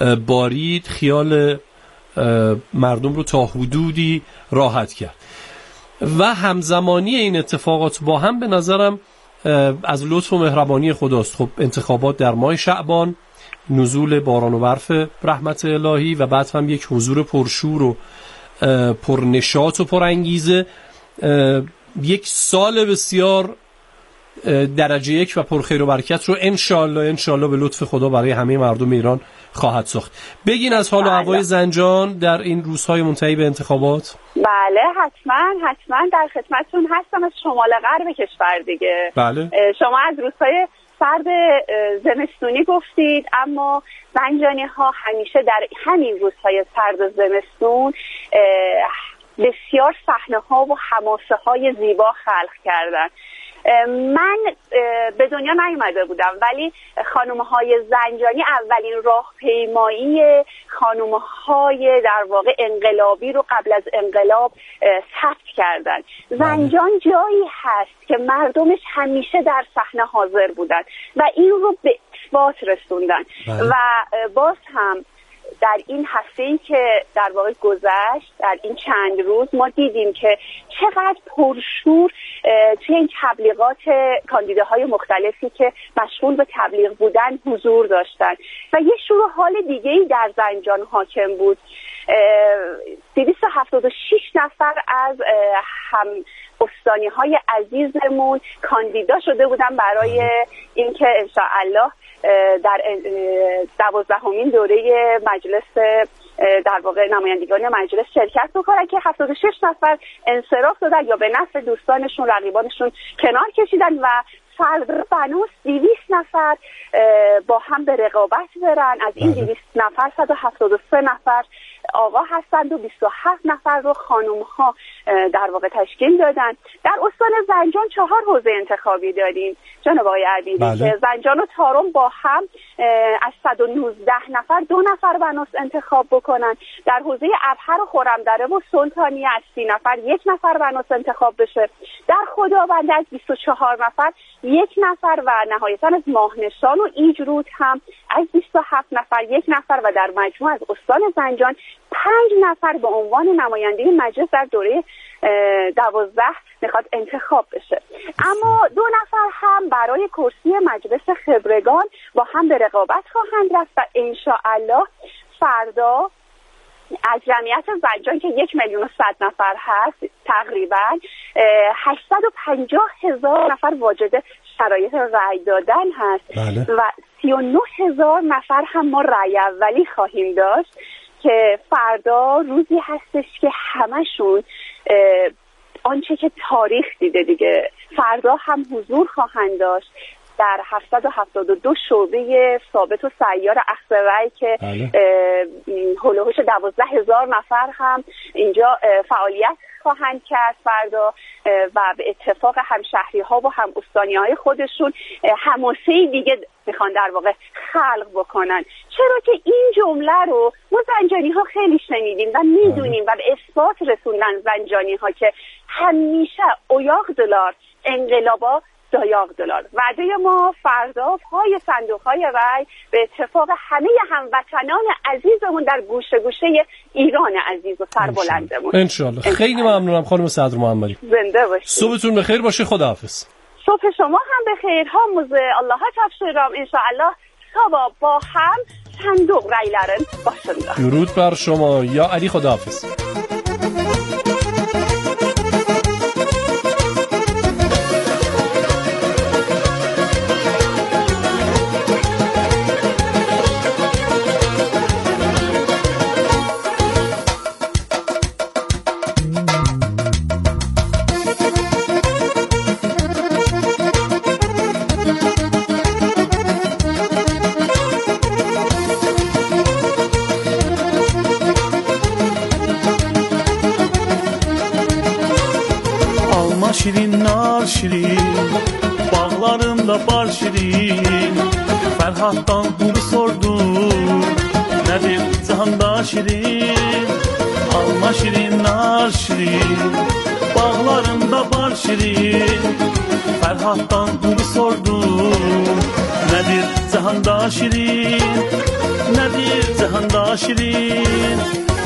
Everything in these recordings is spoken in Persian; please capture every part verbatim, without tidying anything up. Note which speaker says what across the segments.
Speaker 1: بارید، خیال مردم رو تا حدودی راحت کرد و همزمانی این اتفاقات با هم به نظرم از لطف و مهربانی خداست. خب انتخابات در ماه شعبان، نزول باران و برف رحمت الهی و بعد هم یک حضور پرشور و پرنشاط و پرانگیزه، یک سال بسیار درجه یک و پرخیر و برکت رو انشالله انشالله به لطف خدا برای همه مردم ایران خواهد ساخت. بگین از حال و هوای زنجان در این روزهای منتهی به انتخابات.
Speaker 2: بله حتما حتما در خدمتتون هستم. از شمال غرب کشور دیگه.
Speaker 1: بله.
Speaker 2: شما از روزهای سرد زمستونی گفتید، اما زنجانی ها همیشه در همین روزهای سرد زمستون بسیار صحنه ها و حماسه های زیبا خلق کردن. من به دنیا نیومده بودم ولی خانم‌های زنجانی اولین راهپیمایی خانم‌های در واقع انقلابی رو قبل از انقلاب ثبت کردن. زنجان جایی هست که مردمش همیشه در صحنه حاضر بودن و این رو به اثبات رسوندن. بله. و باز هم در این هفته‌ای که در واقع گذشت، در این چند روز ما دیدیم که چقدر پرشور توی این تبلیغات کاندیداهای مختلفی که مشغول به تبلیغ بودن حضور داشتن و یه شور حال دیگه‌ای در زنجان حاکم بود. دویست و هفتاد و شش نفر از هم استانی‌های عزیزمون کاندیدا شده بودن برای اینکه انشاءالله در دوازدهمین دوره مجلس در واقع نمایندگان مجلس شرکت بکنن که هفتاد و شش نفر انصراف دادن یا به نفع دوستانشون رقیبانشون کنار کشیدن و فردا بنوس دویست نفر با هم به رقابت برن. از این دویست نفر صد و هفتاد و سه نفر آقا هستند و بیست و هفت نفر رو خانم ها در واقع تشکیل دادن. در استان زنجان چهار حوزه انتخابی داریم جناب آقای عبیدی. بله. که زنجان و تارم با هم از صد و نوزده نفر دو نفر بنوس انتخاب بکنن. در حوزه ابهر و خرمدره و سلطانیه از سی نفر یک نفر بنوس انتخاب بشه. در خداوند از بیست و چهار نفر یک نفر و نهایتاً از ماهنشان و ایجرود هم از بیست و هفت نفر یک نفر و در مجموع از استان زنجان پنج نفر به عنوان نماینده مجلس در دوره دوازده میخواد انتخاب بشه. اما دو نفر هم برای کرسی مجلس خبرگان با هم به رقابت خواهند رفت و انشاءالله فردا از جمعیت زنجان که یک میلیون و صد نفر هست تقریبا هشتصد و پنجاه هزار نفر واجد شرایط رأی دادن هست. بله. و سی و نه هزار نفر هم ما رأی اولی خواهیم داشت که فردا روزی هستش که همشون آنچه که تاریخ دیده دیگه فردا هم حضور خواهند داشت در هفتصد و هفتاد و دو شعبه ثابت و سیار اخذ رأی که هلوهوش دوازده هزار نفر هم اینجا فعالیت خواهند کرد فردا و به اتفاق همشهری ها و هم استانی های خودشون حماسه دیگه میخوان در واقع خلق بکنن. چرا که این جمله رو ما زنجانی ها خیلی شنیدیم و میدونیم و به اثبات رسوندن زنجانی ها که همیشه اویاق دلار انقلابا دایاق دلار. وعده ما فردا پای صندوق های رای به اتفاق همه هموطنان عزیزمون در گوشه گوشه ایران عزیز و سربلندمون
Speaker 1: انشالله. خیلی ممنونم خانم صدر محمدی.
Speaker 2: زنده باشید.
Speaker 1: صبحتون بخیر باشه. خداحافظ.
Speaker 2: صبح شما هم بخیر. هموز الله تفسیرام انشاءالله تا با هم صندوق رای لرن باشند.
Speaker 1: درود بر شما یا علی. خداحافظ.
Speaker 3: Şirin nar şirin, bağlarında bar şirin. Ferhat'tan bunu sordum, nedir cihanda şirin? Alma şirin nar şirin, bağlarında bar şirin. Ferhat'tan bunu sordum, nedir cihanda cihanda şirin nedir cihanda şirin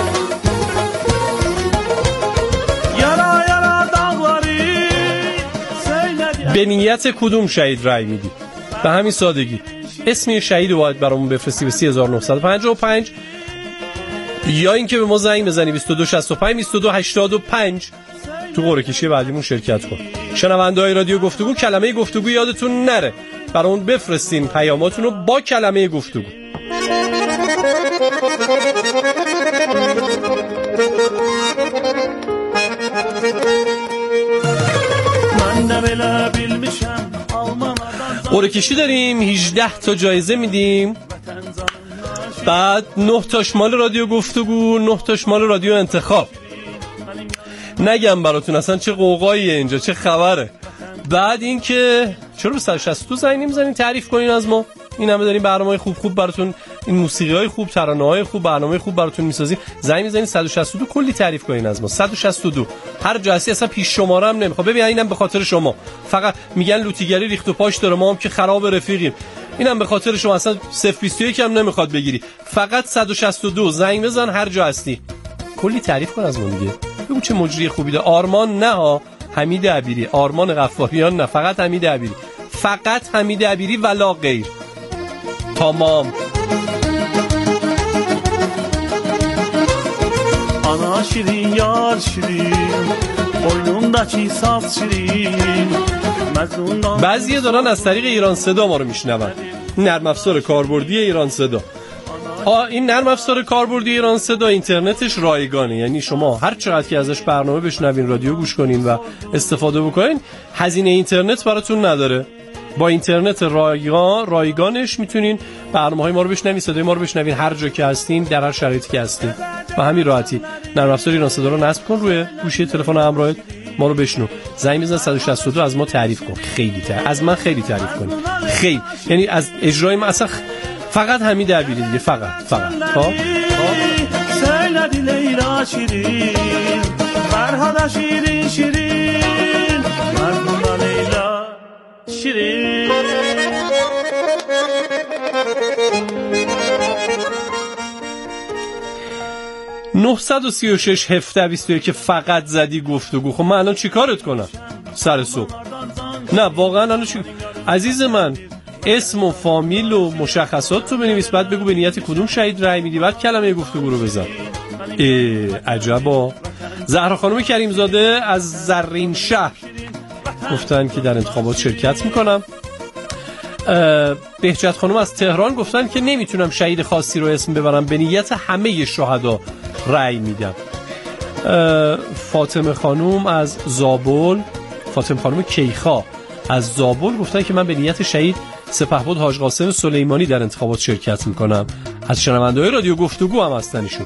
Speaker 3: yara yara dağları söyledi.
Speaker 1: به نیت کدوم شهید رأی میدی؟ به همین سادگی اسم شهید رو باید برامون بفرستی به سه هزار و نهصد و پنجاه و پنج یا اینکه به ما زنگ بزنی بیست و دو شصت و پنج بیست و دو هشتاد و پنج تو قرعه کشی بعدیمون شرکت کن. شنونده‌های رادیو گفتگو کلمه گفتگو یادتون نره برامون بفرستین پیاماتون رو با کلمه گفتگو. قرعه کشی داریم هجده تا جایزه میدیم بعد نه تاش مال رادیو گفتگو نه تاش مال رادیو انتخاب. نگم براتون اصلا چه قوقاییه اینجا چه خبره. بعد این که چرا به صد و شصت و دو زنگ نمیزنین تعریف کنین از ما این همه داریم برنامه‌های خوب خوب براتون این موسیقی‌های خوب ترانه‌های خوب برنامه خوب براتون میسازیم زنگ میزنین صد و شصت و دو کلی تعریف کنین از ما صد و شصت و دو هر جا هستی اصلا پیش شماره هم نمیخواد ببین اینم به خاطر شما فقط میگن لوتیگری ریخت و پاش داره ما هم که خراب رفیقیم اینم به خاطر شما اصلا صفر بیست و یک هم نمیخواد بگیری فقط صد و شصت و دو زنگ بزن هر جا هستی کلی تعریف کن از ما دیگه بگو چه مجری خوبی ده آرمان نه ها حمید عبیری آرمان غفاریان نه فقط حمید عبیری فقط حمید عبیری ولا غیر تمام.
Speaker 3: Ana şirin yar şirin boynumdaki saz şirin مزونdan.
Speaker 1: بعضی‌ها دارن از طریق ایران صدا ما رو میشنون نرم افزار کاربردی ایران صدا. آ این نرم افزار کاربردی ایران صدا اینترنتش رایگانه یعنی شما هر چقدر که ازش برنامه بشنوین رادیو گوش کنین و استفاده بکنین هزینه اینترنت براتون نداره با اینترنت رایگان رایگانش میتونین برنامه‌های ما رو بشنوین صدای ما رو بشنوین هر جا که هستین در هر شرایطی که هستین و همین راحتی نرم افزار ایران صدا رو نصب کن روی گوشی تلفن همراهت ما رو بشنو زنگ بزن صد و شصت و دو از ما تعریف کن خیلی تعریف از من خیلی تعریف کنی خیلی یعنی از اجرای من اصلا فقط حمید عبیری دیگه فقط فقط ها
Speaker 3: söyledi Leyla şirin Ferhada şirin şirin Merduna Leyla şirin
Speaker 1: نهصد و سی و شش هفده بیست و یک فقط زدی گفتگو خب من الان چی کارت کنم سر صبح نه واقعا الان چی عزیز من اسم و فامیل و مشخصات تو بنویس بعد بگو به نیت کدوم شهید رأی میدی بعد کلمه گفتگو رو بزن. ای عجبا. زهرا خانم کریم زاده از زرین شهر گفتن که در انتخابات شرکت میکنم. بهجت خانم از تهران گفتن که نمیتونم شهید خاصی رو اسم ببرم به نیت همه شهدا رأی میدم. فاطمه خانم از زابل فاطمه خانم کیخا از زابل گفتن که من به نیت شهید سپهبد حاج قاسم سلیمانی در انتخابات شرکت میکنم. از شنونده‌های رادیو گفتگو هم هستن ایشون.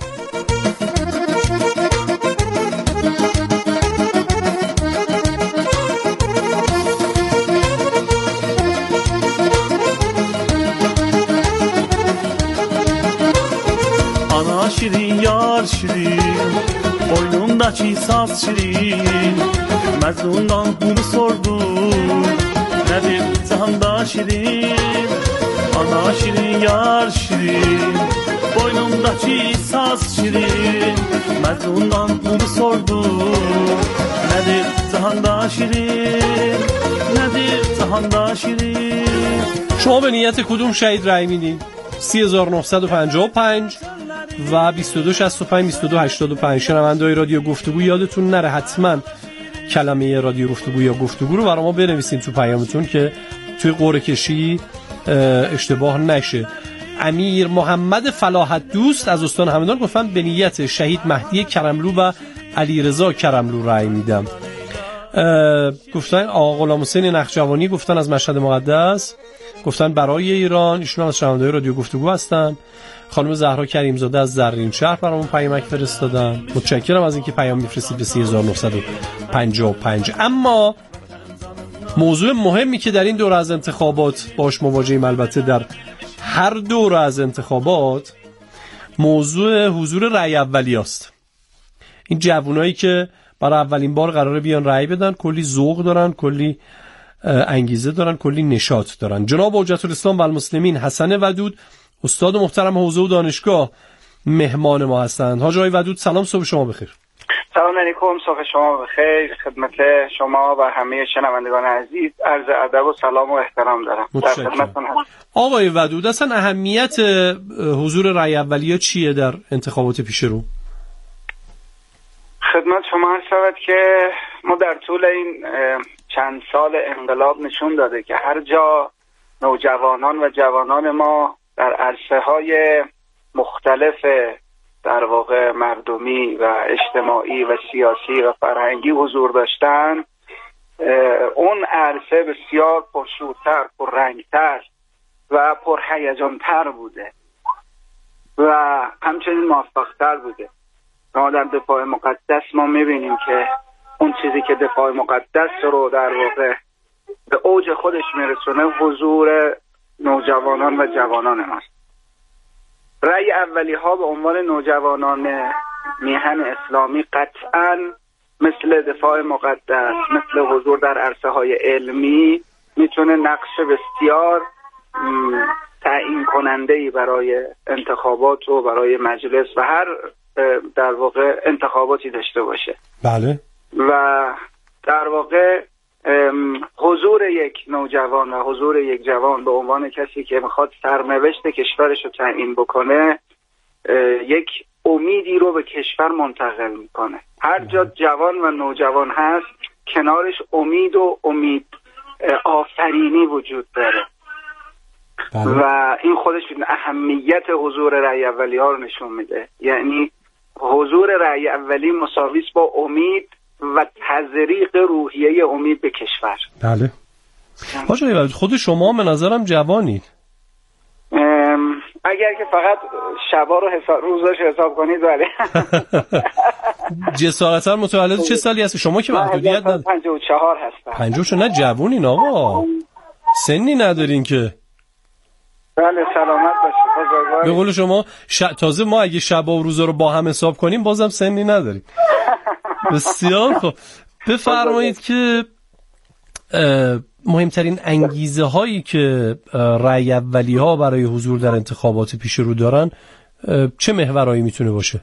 Speaker 3: Ana şirin yar şirin boynumdaki saz şirin mezundan bunu sordum nedir cihanda şirin Ana şirin yar şirin boynumdaki saz şirin mezundan bunu sordum nedir cihanda şirin nedir cihanda şirin.
Speaker 1: شما به نیت کدوم شهید رأی میدین؟ سه هزار و نهصد و پنجاه و پنج و بیست و دو شصت و پنج بیست و دو هشتاد و پنج. شنونده‌های رادیو گفتگو یادتون نره حتما کلمه رادیو گفتگو یا گفتگو رو برای ما بنویسین تو پیامتون که توی قرعه کشی اشتباه نشه. امیر محمد فلاحت دوست از استان همدان گفتن به نیت شهید مهدی کرملو و علیرضا کرملو رأی میدم. گفتن آقا غلام حسین نخجوانی گفتن از مشهد مقدس گفتن برای ایران ایشون هم از شنونده‌های رادیو گفتگو هستن. خانم زهرا کریم زاده از زرین شهر برامون پیامک فرستادن. متشکرم از اینکه پیام میفرستید به سه هزار و نهصد و پنجاه و پنج. اما موضوع مهمی که در این دوره از انتخابات باش مواجهیم البته در هر دوره از انتخابات موضوع حضور رأی اولی است. این جوانایی که برای اولین بار قراره بیان رأی بدن کلی ذوق دارن کلی انگیزه دارن، کلی نشاط دارن. جناب حجت الاسلام و المسلمین حسن ودود، استاد محترم حوزه و دانشگاه، مهمان ما هستند. حاج آقای ودود سلام، صبح شما بخیر.
Speaker 4: سلام علیکم، صبح شما بخیر. خدمت شما و همه شنوندگان عزیز عرض ادب و سلام و احترام دارم. در خدمتتون هستم.
Speaker 1: آقای ودود، اصلا اهمیت حضور رأی اولیه چیه در انتخابات پیش رو؟
Speaker 4: خدمت شما عرض شود که ما در طول این چند سال انقلاب نشون داده که هر جا نوجوانان و جوانان ما در عرصه‌های مختلف در واقع مردمی و اجتماعی و سیاسی و فرهنگی حضور داشتن، اون عرصه بسیار پرشورتر، پررنگتر و پرهیجانتر بوده و همچنین موفقتر بوده. ما در دفاع مقدس ما میبینیم که اون چیزی که دفاع مقدس رو در واقع به اوج خودش میرسونه حضور نوجوانان و جوانان ماست. رأی اولی ها به عنوان نوجوانان میهن اسلامی قطعاً مثل دفاع مقدس، مثل حضور در عرصه های علمی میتونه نقش بسیار تعیین کننده‌ای برای انتخابات و برای مجلس و هر در واقع انتخاباتی داشته باشه.
Speaker 1: بله.
Speaker 4: و در واقع حضور یک نوجوان و حضور یک جوان به عنوان کسی که میخواد سرنوشت کشورش رو تعیین بکنه یک امیدی رو به کشور منتقل میکنه. هر جا جوان و نوجوان هست کنارش امید و امید آفرینی وجود داره. بله. و این خودش اهمیت حضور رأی اولی ها رو نشون میده. یعنی حضور رأی اولی مساویس با امید و تزریق روحیه امید به کشور.
Speaker 1: بله. حاج آقای ودود، خود شما به نظرم جوانید.
Speaker 4: اگر که فقط شبا رو حساب روزاش حساب کنید بله.
Speaker 1: جسارتا متولد چه سالی هستی شما که محدودیت ندارید؟
Speaker 4: پنجاه و چهار هستم.
Speaker 1: پنجاه و چهار؟ نه جوونین آقا، سنی ندارین که.
Speaker 4: بله سلامت باشید.
Speaker 1: به قول شما ش... تازه ما اگه شبا و روزا رو با هم حساب کنیم بازم سنی نداریم. بسیار خوب. بفرمایید که مهمترین انگیزه هایی که رأی اولی ها برای حضور در انتخابات پیش رو دارن چه محورایی میتونه باشه؟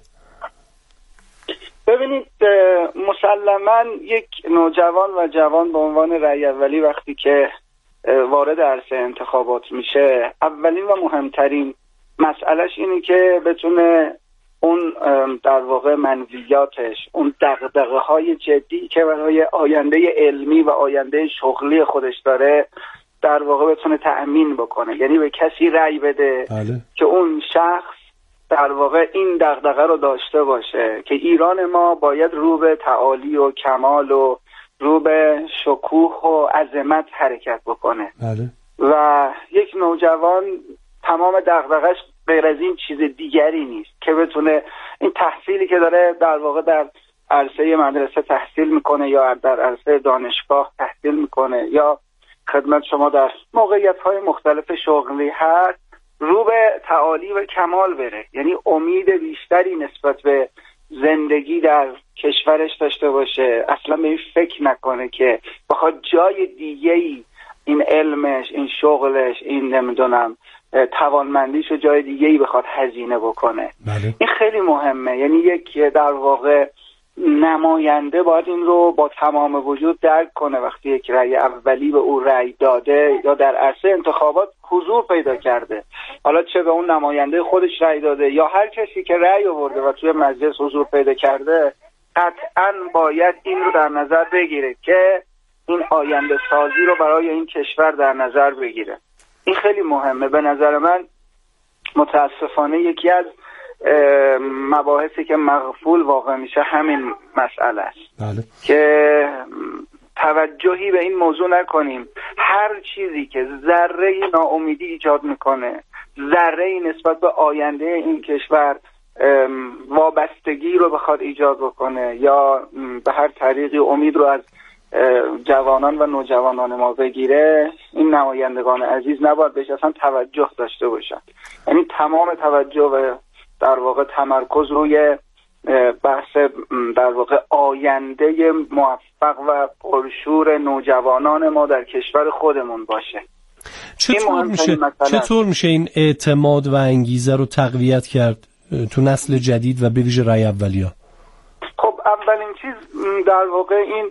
Speaker 4: ببینید مسلماً یک نوجوان و جوان به عنوان رأی اولی وقتی که وارد عرصه انتخابات میشه، اولین و مهمترین مسئلهش اینه که بتونه اون در واقع منویاتش، اون دغدغه های جدی که برای آینده علمی و آینده شغلی خودش داره در واقع بتونه تأمین بکنه. یعنی به کسی رأی بده
Speaker 1: بله. که
Speaker 4: اون شخص در واقع این دغدغه رو داشته باشه که ایران ما باید رو به تعالی و کمال و رو به شکوه و عظمت حرکت بکنه.
Speaker 1: بله.
Speaker 4: و یک نوجوان تمام دغدغه‌اش غیر از این چیز دیگری نیست که بتونه این تحصیلی که داره در واقع در عرصه مدرسه تحصیل میکنه یا در عرصه دانشگاه تحصیل میکنه یا خدمت شما در موقعیت‌های مختلف شغلی هست، رو به تعالی و کمال بره. یعنی امید بیشتری نسبت به زندگی در کشورش داشته باشه، اصلا به این فکر نکنه که بخواد جای دیگه‌ای این علمش، این شغلش، این نمیدونم توانمندیشو جای دیگه‌ای بخواد هزینه بکنه.
Speaker 1: بله.
Speaker 4: این خیلی مهمه. یعنی یک در واقع نماینده باید این رو با تمام وجود درک کنه. وقتی یک رأی اولی به او رأی داده یا در عرصه انتخابات حضور پیدا کرده، حالا چه به اون نماینده خودش رأی داده یا هر کسی که رأی آورده و توی مجلس حضور پیدا کرده، قطعاً باید این رو در نظر بگیره که این آینده سازی رو برای این کشور در نظر بگیره. این خیلی مهمه. به نظر من متاسفانه یکی از مباحثی که مغفول واقع میشه همین مسئله است.
Speaker 1: بله.
Speaker 4: که توجهی به این موضوع نکنیم. هر چیزی که ذره ناامیدی ایجاد میکنه، ذره نسبت به آینده این کشور وابستگی رو بخواد ایجاد بکنه یا به هر طریقی امید رو از جوانان و نوجوانان ما بگیره، این نمایندگان عزیز نباید بهش اصلا توجه داشته باشن. یعنی تمام توجه و در واقع تمرکز روی بحث در واقع آینده موفق و پرشور نوجوانان ما در کشور خودمون باشه.
Speaker 1: چطور میشه چطور میشه این اعتماد و انگیزه رو تقویت کرد تو نسل جدید و به ویژه رای اولیا؟
Speaker 4: خب اولین چیز در واقع این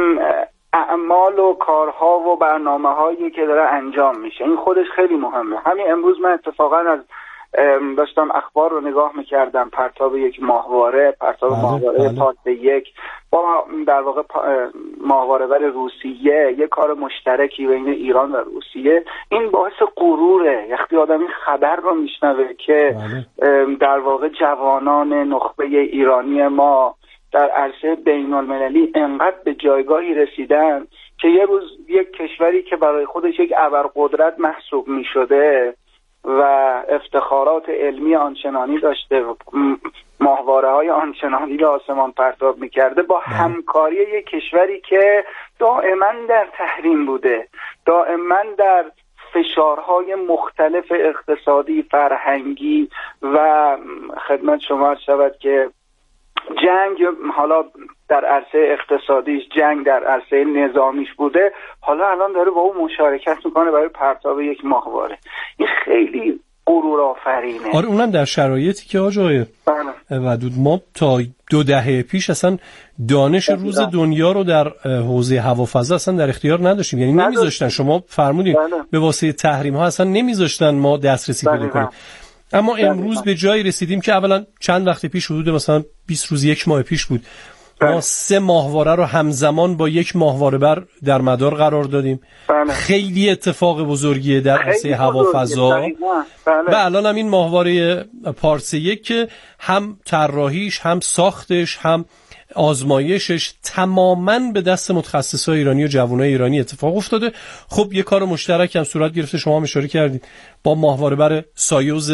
Speaker 4: اعمال و کارها و برنامه‌هایی که داره انجام میشه، این خودش خیلی مهمه. همین امروز من اتفاقا از داشتم اخبار رو نگاه میکردم، پرتاب یک ماهواره پرتاب بله، ماهواره بله. پارت یک با در واقع ماهواره بر روسیه، یک کار مشترکی بین ایران و روسیه. این باعث غروره وقتی آدم این خبر رو میشنوه که بله. در واقع جوانان نخبه ایرانی ما در عرصه بین المللی انقدر به جایگاهی رسیدن که یه روز یک کشوری که برای خودش یک ابرقدرت محسوب میشده و افتخارات علمی آنچنانی داشته و ماهواره های آنچنانی به آسمان پرتاب میکرده با همکاری یک کشوری که دائما در تحریم بوده، دائما در فشارهای مختلف اقتصادی، فرهنگی و خدمت شما عرض شود که جنگ حالا در عرصه اقتصادیش، جنگ در عرصه نظامیش بوده، حالا الان داره با اون مشارکت میکنه برای پرتاب یک ماهواره. این خیلی غرور آفرینه.
Speaker 1: آره اونم در شرایطی که آقای ودود ما تا دو دهه پیش اصلا دانش روز دنیا رو در حوزه هوافضا اصلا در اختیار نداشتیم، یعنی نمیذاشتن. شما فرمودید به واسطه تحریم ها اصلا نمیذاشتن ما دسترسی پیدا کنیم. اما امروز به جایی رسیدیم که اولا چند وقت پیش، حدود مثلا بیست روز یک ماه پیش بود، ما سه ماهواره رو همزمان با یک ماهواره بر در مدار قرار دادیم. بله. خیلی اتفاق بزرگیه در عرصه هوافضا. بله. و الان هم این ماهواره پارس یک که هم طراحیش، هم ساختش، هم آزمایشش تماماً به دست متخصصای ایرانی و جوانای ایرانی اتفاق افتاده. خب یه کار مشترک هم صورت گرفته، شما هم اشاره کردید، با ماهواره بر سایوز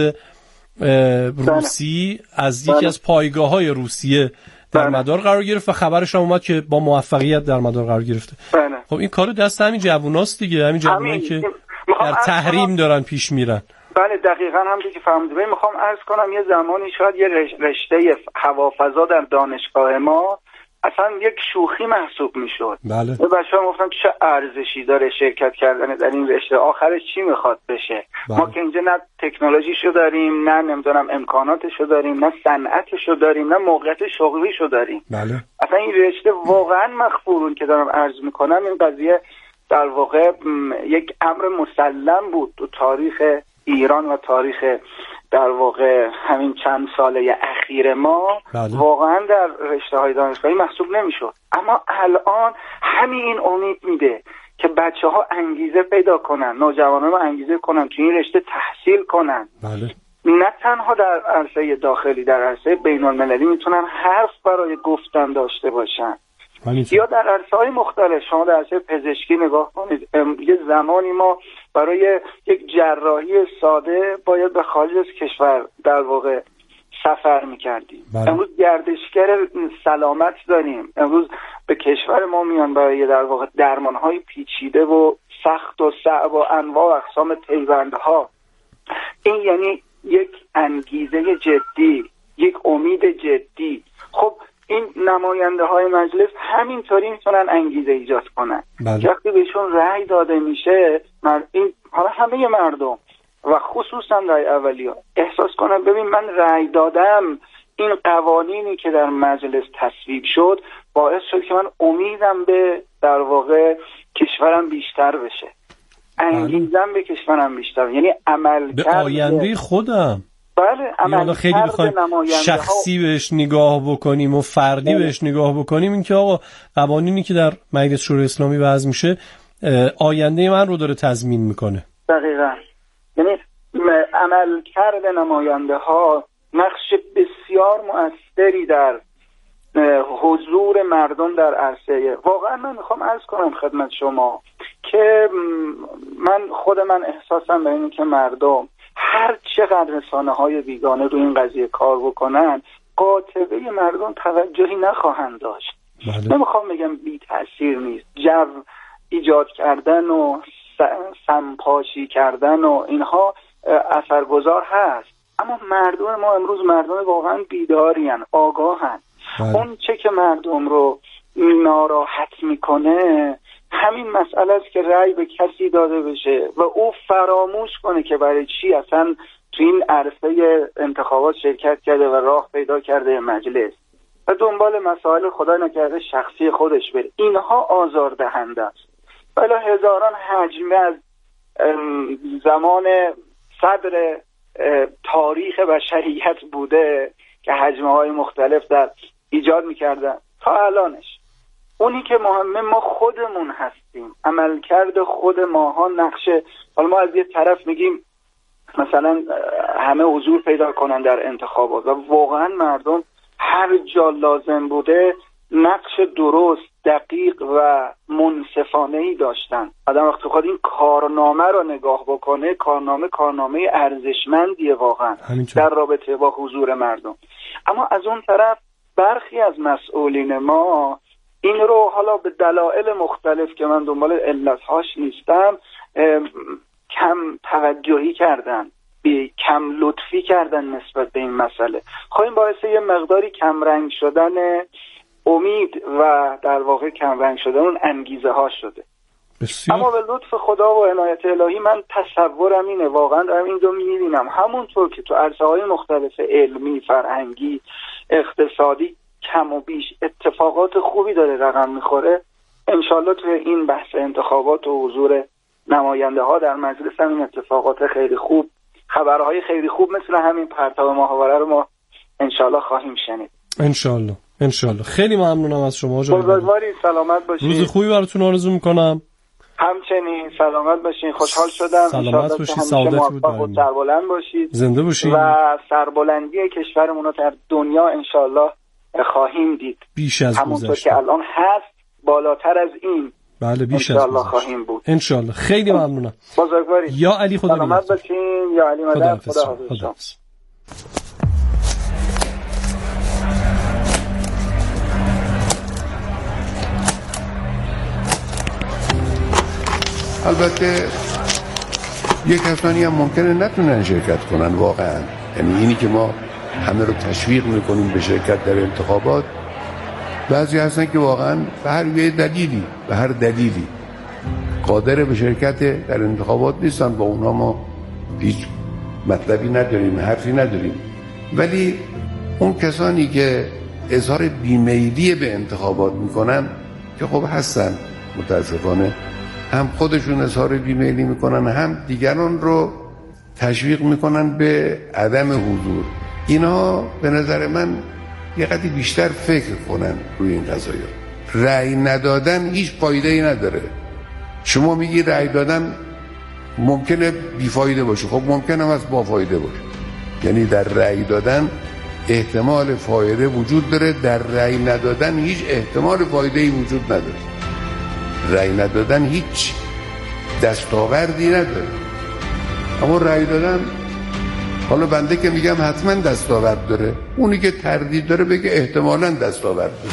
Speaker 1: روسی از یکی از پایگاه‌های روسیه در مدار قرار گرفت و خبرش هم اومد که با موفقیت در مدار قرار گرفته. بله. خب این کار دست همین جووناست دیگه، همین جوونایی که در تحریم دارن پیش میرن.
Speaker 4: بله دقیقاً همونطور که فرمودید. میخوام عرض کنم یه زمانی شاید یه رشته هوافضا در دانشگاه ما اصلا یک شوخی محسوب میشد.
Speaker 1: بله.
Speaker 4: بچه‌ها گفتن چه ارزشی داره شرکت کردن در این رشته، آخرش چی میخواد بشه؟ بله. ما که اینجا نه تکنولوژیشو داریم، نه نمیدونم امکاناتشو داریم، نه صنعتشو داریم، نه موقعیت شغلیشو داریم.
Speaker 1: بله.
Speaker 4: اصلا این رشته واقعا مخفورون که دارم عرض میکنم. این قضیه در واقع یک امر مسلم بود تو تاریخ ایران و تاریخ در واقع همین چند ساله اخیر ما. بله. واقعا در رشته های دانشگاهی محسوب نمیشد، اما الان همین این امید میده که بچه ها انگیزه پیدا کنن، نوجوانان رو انگیزه کنن تو این رشته تحصیل کنن.
Speaker 1: بله.
Speaker 4: نه تنها در عرصه داخلی، در عرصه بین المللی میتونن حرف برای گفتن داشته باشن. یا در عرصه‌های مختلف. شما در عرصه پزشکی نگاه کنید، یه زمانی ما برای یک جراحی ساده باید به خارج از کشور در واقع سفر میکردیم.
Speaker 1: بله.
Speaker 4: امروز گردشگر سلامت داریم، امروز به کشور ما میان برای در واقع درمان‌های پیچیده و سخت و صعب و انواع و اقسام پیوندها. این یعنی یک انگیزه جدی، یک امید جدی. خب این نماینده های مجلس همینطوری میتونن انگیزه ایجاد کنن.
Speaker 1: بله.
Speaker 4: وقتی بهشون رأی داده میشه، این حالا همه مردم و خصوصا رأی اولیا احساس کنن ببین من رأی دادم، این قوانینی که در مجلس تصویب شد باعث شد که من امیدم به در واقع کشورم بیشتر بشه، انگیزم به کشورم بیشتر، یعنی عمل
Speaker 1: به آینده خودم.
Speaker 4: بله،
Speaker 1: عمل خیلی بخوایم شخصی بهش نگاه بکنیم و فردی بله. بهش نگاه بکنیم، این که آقا قوانینی که در مجلس شورای اسلامی وضع میشه آینده من رو داره تضمین میکنه.
Speaker 4: دقیقاً. یعنی عمل کرده نماینده ها نقش بسیار مؤثری در حضور مردم در عرصه. واقعا من میخوام عرض کنم خدمت شما که من خود من احساسم به اینه که مردم هر چقدر رسانه‌های بیگانه رو این قضیه کار بکنن، قاطبه مردم توجهی نخواهند داشت.
Speaker 1: بله.
Speaker 4: نمیخوام بگم بی تأثیر نیست، جو ایجاد کردن و سمپاشی کردن و اینها اثرگذار هست، اما مردم ما امروز مردم واقعا بیدارین، آگاهن. اون چه که مردم رو ناراحت میکنه همین مسئله است که رأی به کسی داده بشه و او فراموش کنه که برای چی اصلا تو این عرصه انتخابات شرکت کرده و راه پیدا کرده مجلس و دنبال مسائل خدا نکرده شخصی خودش بره. اینها آزاردهنده است. ولی هزاران حجمه از زمان صدر تاریخ بشریت بوده که حجمه های مختلف در ایجاد میکردن تا الانش. اونی که مهمه ما خودمون هستیم، عملکرد خود ماها نقشه. حالا ما از یه طرف میگیم مثلا همه حضور پیدا کنن در انتخابات و واقعا مردم هر جا لازم بوده نقش درست، دقیق و منصفانه‌ای داشتن. آدم وقتی خود این کارنامه رو نگاه بکنه، کارنامه کارنامه ارزشمندیه واقعا در رابطه با حضور مردم. اما از اون طرف برخی از مسئولین ما این رو حالا به دلایل مختلف که من دنبال علتهاش نیستم کم توجهی کردن، بی کم لطفی کردن نسبت به این مسئله. خب این باعث یه مقداری کمرنگ شدن امید و در واقع کمرنگ شدن اون انگیزه ها شده. بسیار. اما به لطف خدا و عنایت الهی من تصورم اینه، واقعا دارم این رو میبینم همونطور که تو عرصه های مختلف علمی، فرهنگی، اقتصادی کم و بیش اتفاقات خوبی داره رقم میخوره، انشالله توی این بحث انتخابات و حضور نماینده ها در مجلس هم این اتفاقات خیلی خوب، خبرهای خیلی خوب مثل همین پرتاب ماهواره رو ما انشالله خواهیم شنید.
Speaker 1: انشالله انشالله. خیلی ممنونم از شما جناب.
Speaker 4: بزرگواری سلامت باشید.
Speaker 1: روز خوبی براتون آرزو میکنم.
Speaker 4: همچنین سلامت باشین. خوشحال شدم.
Speaker 1: سلامت باشید. سعادت بود.
Speaker 4: و سربلند باشید.
Speaker 1: زنده باشید.
Speaker 4: و سربلندی کشورمون رو در دنیا انشالله خواهیم دید.
Speaker 1: بیش از
Speaker 4: همونطور که الان هست، بالاتر از این.
Speaker 1: بله بیش از
Speaker 4: انشالله خواهیم بود.
Speaker 1: انشالله. خیلی ممنونم.
Speaker 4: بزرگواری.
Speaker 1: یا علی خدا
Speaker 4: سلامت باشین. یا علی مدد. خدا
Speaker 1: حافظ.
Speaker 5: البته یک کسانی هم ممکنه نتونن شرکت کنن واقعا، یعنی اینی که ما همه رو تشویق میکنیم به شرکت در انتخابات، بعضی هستن که واقعا به هر یه دلیلی به هر دلیلی قادر به شرکت در انتخابات نیستن. با اونا ما هیچ مطلبی نداریم، حرفی نداریم. ولی اون کسانی که اظهار بیمیلی به انتخابات میکنن که خب هستن، متاسفانه هم خودشون اظهار بیمیلی میکنن هم دیگران رو تشویق میکنن به عدم حضور. اینها به نظر من یه قدری بیشتر فکر کنن روی این قضایا. رأی ندادن هیچ فایده‌ای نداره. شما میگی رأی دادن ممکنه بیفایده باشه، خب ممکنه هم از با فایده باشه. یعنی در رأی دادن احتمال فایده وجود داره، در رأی ندادن هیچ احتمال فایده‌ای وجود نداره. رأی ندادن هیچ دستاوردی نداره، اما رأی دادن، حالا بنده که میگم حتما دستاورد داره، اونی که تردید داره بگه احتمالاً دستاورد داره.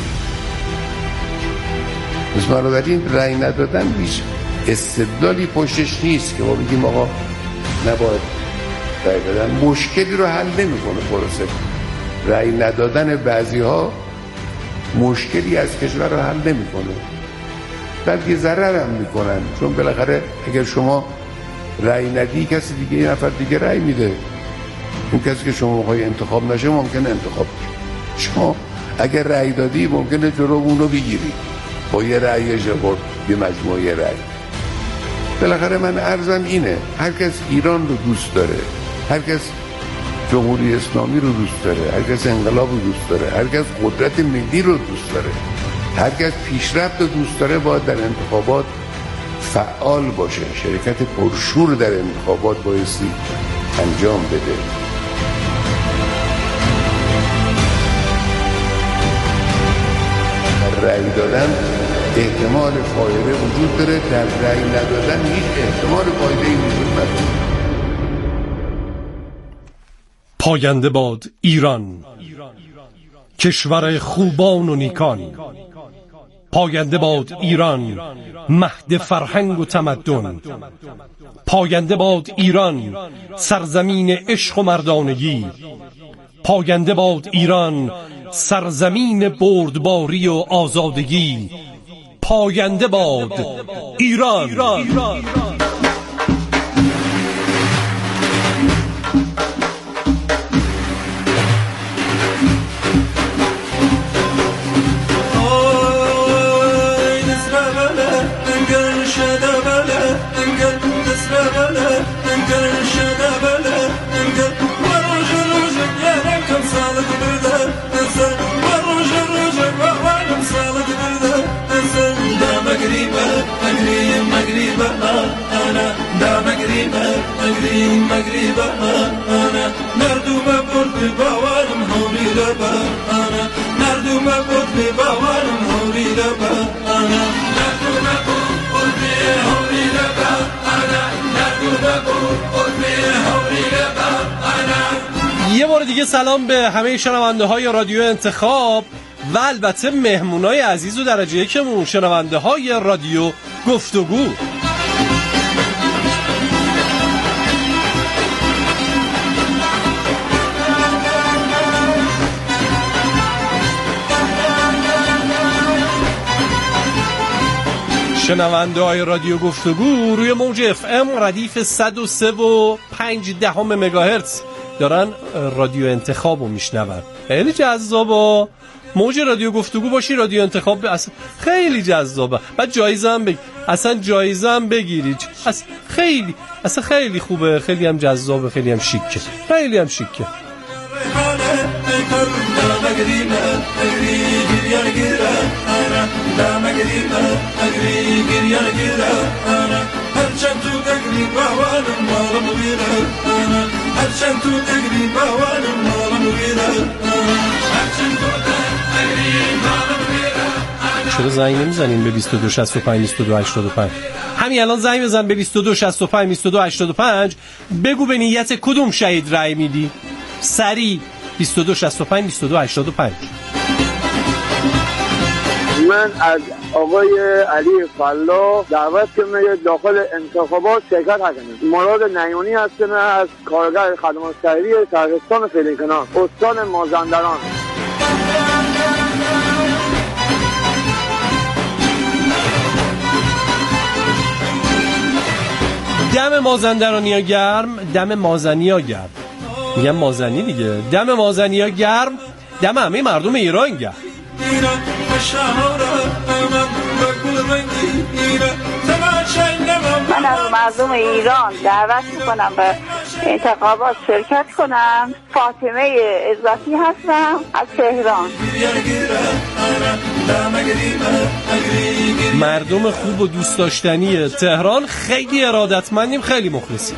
Speaker 5: پس بنابراین رأی ندادن هیچ استدلالی پشتش نیست که ما بگیم آقا نباید رأی دادن. مشکلی رو حل نمیکنه. پروسه رأی ندادن بعضی ها مشکلی از کشور رو حل نمیکنه، بلکه ضرر هم میکنن. چون بالاخره اگر شما رأی ندی کسی دیگه، یه نفر دیگه رأی میده. اون کسی که شما میخوای انتخاب نشه ممکنه انتخاب بشه. شما اگر رأی دادی ممکنه جلو اون رو بگیری با یه رأی جبر، یه مجموعه رأی. بالاخره من عرضم اینه، هر کس ایران رو دوست داره، هر کس جمهوری اسلامی رو دوست داره، هر کس انقلاب رو دوست داره، هر کس قدرت ملی رو دوست داره، هر کس پیشرفت رو دوست داره، باید در انتخابات فعال باشه. شرکت پرشور در انتخابات بایستی انجام بده. در رأی دادن احتمال فایده وجود داره، در رأی ندادن هیچ احتمال فایده‌ای وجود نداره.
Speaker 1: پاینده باد ایران، کشور خوبان و نیکان. پاینده باد ایران مهد فرهنگ و تمدن. پاینده باد ایران سرزمین عشق و مردانگی. پاینده باد ایران سرزمین بردباری و آزادگی. پاینده باد ایران, ایران. ایران. یه بار دیگه سلام به همه شنونده های رادیو انتخاب و البته مهمونای عزیز و درجه یکمون، شنونده های رادیو گفتگو. شنونده های رادیو گفتگو روی موج اف ام ردیف صد و سه و پنج دهم مگاهرتز دارن رادیو انتخاب رو میشنون. خیلی جذابه. موج رادیو گفتگو باشی، رادیو انتخاب اصلا خیلی جذابه. بعد جایزه هم بگیر، اصلا جایزه هم بگیری، اصلا خیلی اصلا خیلی خوبه، خیلی هم جذابه، خیلی هم شیکه، خیلی هم شیکه. چرا زنگ نمیزنین به بیست و دو شصت و پنج بیست و دو هشتاد و پنج؟ همین الان زنگ بزن به بیست و دو شصت و پنج بیست و دو هشتاد و پنج. بگو به نیت کدوم شهید رأی میدی. سریع بیست و دو شصت و پنج بیست و دو هشتاد و پنج.
Speaker 6: من از آقای علی فلاح دعوت کنم داخل انتخابات شرکت کنم. مراد نیمانی هستم از کارگر خدمات شهری شهرستان فیلنکنان، استان مازندران.
Speaker 1: دم مازندرانیا گرم، دم مازنیا گرم. میگم مازنی دیگه. دم مازنیا گرم، دم همه مردم ایران گرم.
Speaker 2: من از مردم ایران دعوت میکنم به انتخابات شرکت کنم. فاطمه عزتی هستم از تهران.
Speaker 1: مردم خوب و دوست داشتنی تهران، خیلی ارادتمندیم، خیلی مخلصیم.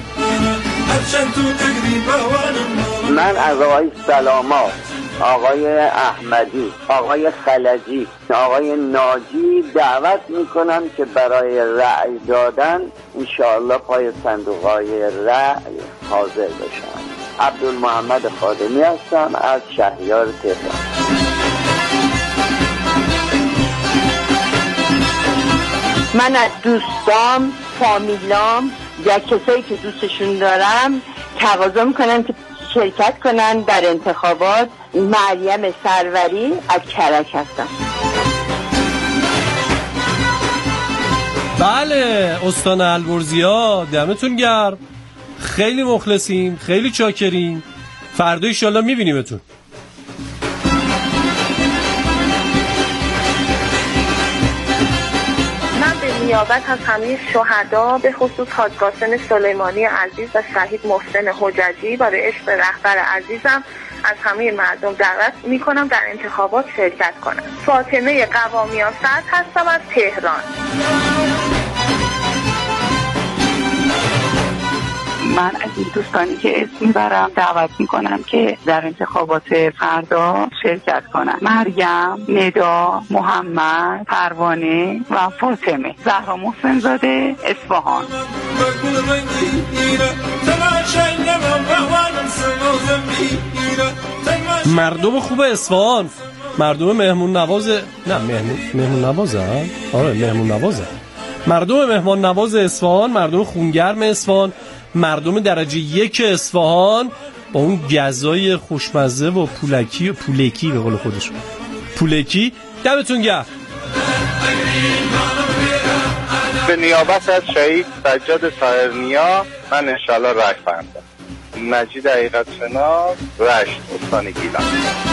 Speaker 6: من از آقای سلامات، آقای احمدی، آقای خلجی، آقای ناجی دعوت میکنم که برای رأی دادن انشاءالله پای صندوقهای رأی حاضر بشن. عبدالمحمد خادمی هستم از شهریار تهران.
Speaker 7: من از دوستام، فامیلام یا کسایی که دوستشون دارم تقاضا میکنم که شرکت کنن در انتخابات. مریم سروری از کرج هستم.
Speaker 1: بله استان البرزیا، دمتون گرم، خیلی مخلصیم، خیلی چاکریم. فردا انشالله میبینیمتون.
Speaker 8: نیابت از همه شهدا به خصوص حاج قاسم سلیمانی عزیز و شهید محسن حججی برای عشق رهبر عزیزم از همه مردم دعوت میکنم در انتخابات شرکت کنم. فاطمه قوامیان صد هستم از تهران.
Speaker 9: من از این دوستانی که اسم میبرم دعوت میکنم که در انتخابات فردا شرکت کنن. مریم، ندا، محمد، پروانه و فاطمه. زهرا محسن زاده، اصفهان.
Speaker 1: مردم خوب اصفهان، مردم مهمون نواز نه مهمون مهمون نوازن آره مهمون نوازن مردم مهمان نواز اصفهان، مردم خونگرم اصفهان، مردم درجه یک اصفهان با اون غذای خوشمزه و پولکی و پولکی به قول خودشون پولکی. دمتون گرم.
Speaker 10: به نیابت از شهید سجاد طاهرنیا من انشالله رای فرمودم. مجید حقیقت شناس، رشت، استان گیلان.